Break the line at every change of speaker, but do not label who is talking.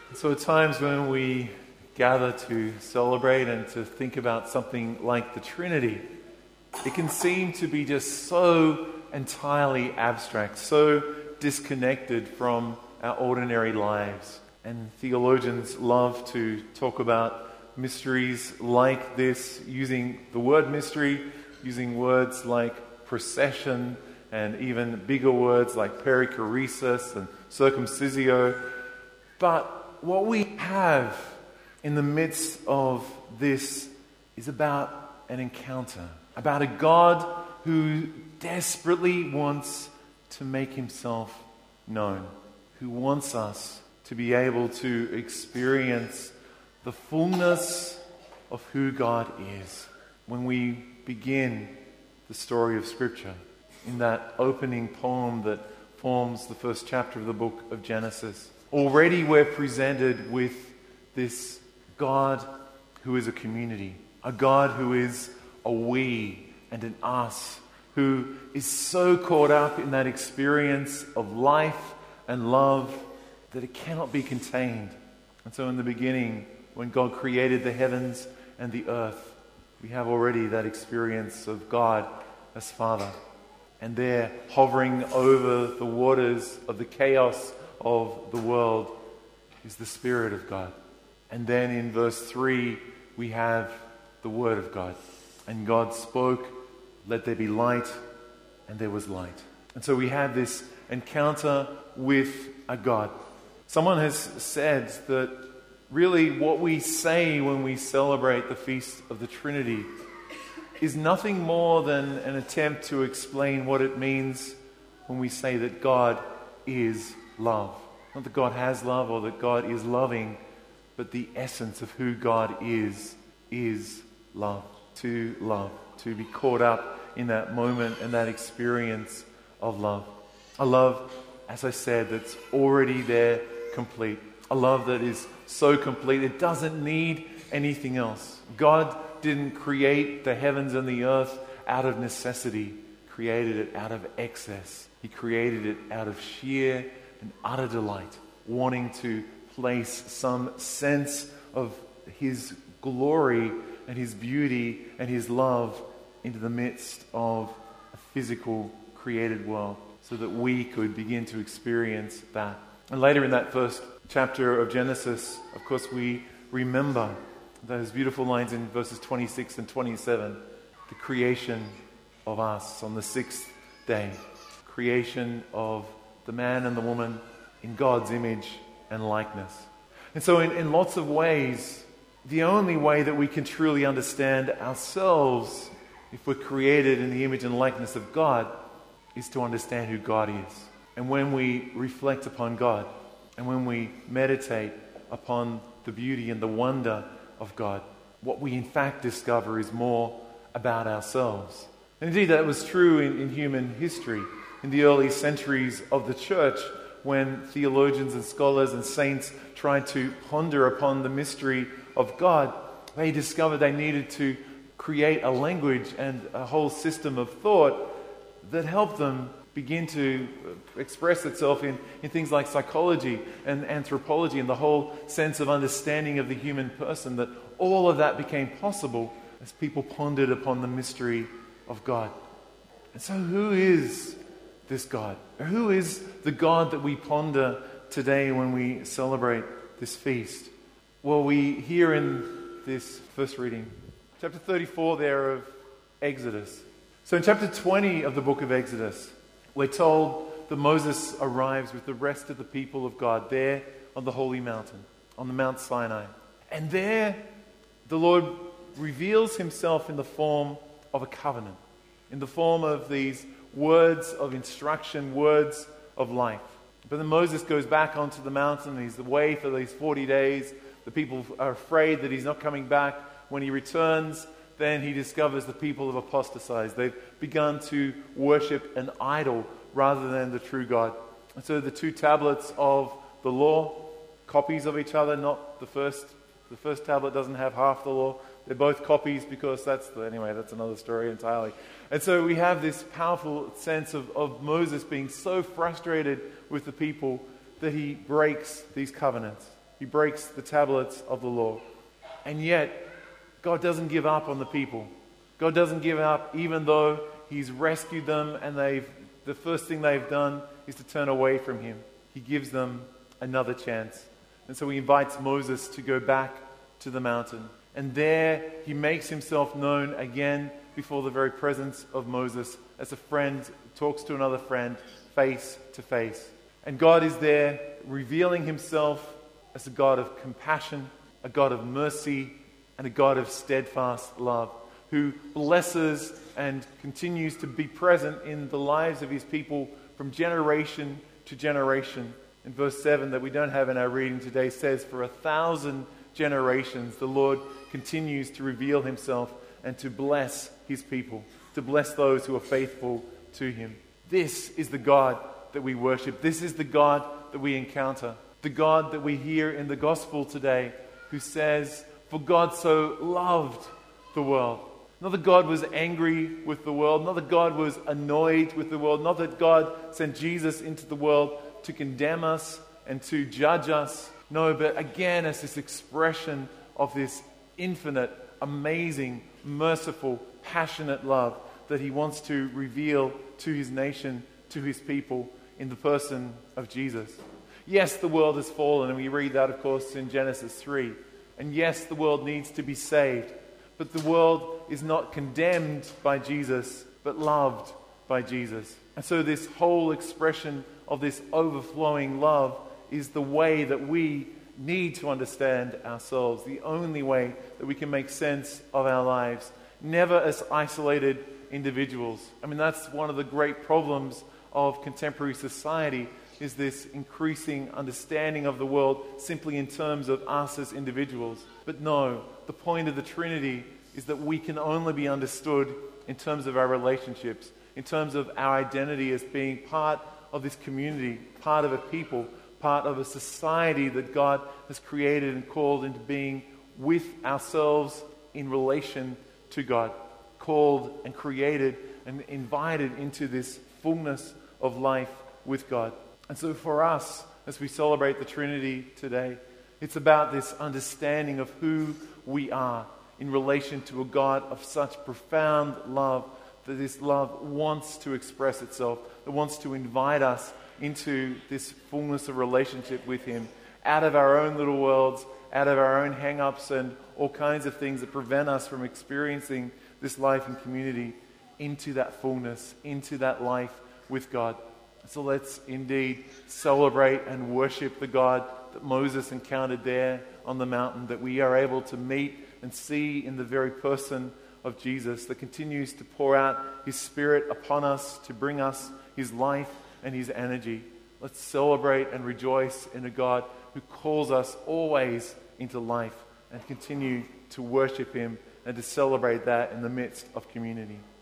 So at times when we gather to celebrate and to think about something like the Trinity, it can seem to be just so entirely abstract, so disconnected from our ordinary lives. And theologians love to talk about mysteries like this, using the word mystery, using words like procession, and even bigger words like perichoresis and circumcisio. But what we have in the midst of this is about an encounter, about a God who desperately wants to make himself known, who wants us to be able to experience the fullness of who God is. When we begin the story of Scripture, in that opening poem that forms the first chapter of the book of Genesis, already we're presented with this God who is a community, a God who is a we and an us, who is so caught up in that experience of life and love that it cannot be contained. And so in the beginning, when God created the heavens and the earth, we have already that experience of God as Father. And there, hovering over the waters of the chaos of the world, is the Spirit of God. And then in verse 3, we have the Word of God. And God spoke, "Let there be light," and there was light. And so we have this encounter with a God. Someone has said that really what we say when we celebrate the Feast of the Trinity is nothing more than an attempt to explain what it means when we say that God is love. Not that God has love or that God is loving, but the essence of who God is love. To be caught up in that moment and that experience of love. A love, as I said, that's already there, complete. A love that is so complete, it doesn't need anything else. God didn't create the heavens and the earth out of necessity. Created it out of excess. He created it out of sheer and utter delight, wanting to place some sense of his glory and his beauty and his love into the midst of a physical created world so that we could begin to experience that. And later in that first chapter of Genesis, of course, we remember those beautiful lines in verses 26 and 27, the creation of us on the sixth day, creation of the man and the woman in God's image and likeness. And so in lots of ways, the only way that we can truly understand ourselves, if we're created in the image and likeness of God, is to understand who God is. And when we reflect upon God, and when we meditate upon the beauty and the wonder of God, what we in fact discover is more about ourselves. And indeed that was true in human history. In the early centuries of the church, when theologians and scholars and saints tried to ponder upon the mystery of God, they discovered they needed to create a language and a whole system of thought that helped them begin to express itself in things like psychology and anthropology and the whole sense of understanding of the human person, that all of that became possible as people pondered upon the mystery of God. And so who is this God? Or who is the God that we ponder today when we celebrate this feast? Well, we hear in this first reading, chapter 34 there of Exodus. So in chapter 20 of the book of Exodus, we're told that Moses arrives with the rest of the people of God there on the holy mountain, on the Mount Sinai. And there, the Lord reveals himself in the form of a covenant, in the form of these words of instruction, words of life. But then Moses goes back onto the mountain. He's away for these 40 days. The people are afraid that he's not coming back. When he returns, then he discovers the people have apostatized. They've begun to worship an idol rather than the true God. And so the two tablets of the law, copies of each other, not the first. The first tablet doesn't have half the law. They're both copies because that's another story entirely. And so we have this powerful sense of Moses being so frustrated with the people that he breaks these covenants. He breaks the tablets of the law. And yet, God doesn't give up on the people. God doesn't give up even though He's rescued them and the first thing they've done is to turn away from Him. He gives them another chance. And so He invites Moses to go back to the mountain. And there He makes Himself known again before the very presence of Moses as a friend talks to another friend face to face. And God is there revealing Himself as a God of compassion, a God of mercy, and a God of steadfast love, who blesses and continues to be present in the lives of His people from generation to generation. In verse 7 that we don't have in our reading today says, for 1,000 generations the Lord continues to reveal Himself and to bless His people, to bless those who are faithful to Him. This is the God that we worship. This is the God that we encounter. The God that we hear in the gospel today, who says, for God so loved the world. Not that God was angry with the world, not that God was annoyed with the world, not that God sent Jesus into the world to condemn us and to judge us. No, but again, as this expression of this infinite, amazing, merciful, passionate love that He wants to reveal to His nation, to His people, in the person of Jesus. Yes, the world has fallen, and we read that, of course, in Genesis 3. And yes, the world needs to be saved. But the world is not condemned by Jesus, but loved by Jesus. And so this whole expression of this overflowing love is the way that we need to understand ourselves, the only way that we can make sense of our lives, never as isolated individuals. I mean, that's one of the great problems of contemporary society, is this increasing understanding of the world simply in terms of us as individuals. But no, the point of the Trinity is that we can only be understood in terms of our relationships, in terms of our identity as being part of this community, part of a people, part of a society that God has created and called into being with ourselves in relation to God, called and created and invited into this fullness of life with God. And so for us, as we celebrate the Trinity today, it's about this understanding of who we are in relation to a God of such profound love, that this love wants to express itself, that wants to invite us into this fullness of relationship with Him, out of our own little worlds, out of our own hang-ups and all kinds of things that prevent us from experiencing this life in community, into that fullness, into that life with God. So let's indeed celebrate and worship the God that Moses encountered there on the mountain, that we are able to meet and see in the very person of Jesus, that continues to pour out His Spirit upon us to bring us His life and His energy. Let's celebrate and rejoice in a God who calls us always into life, and continue to worship Him and to celebrate that in the midst of community.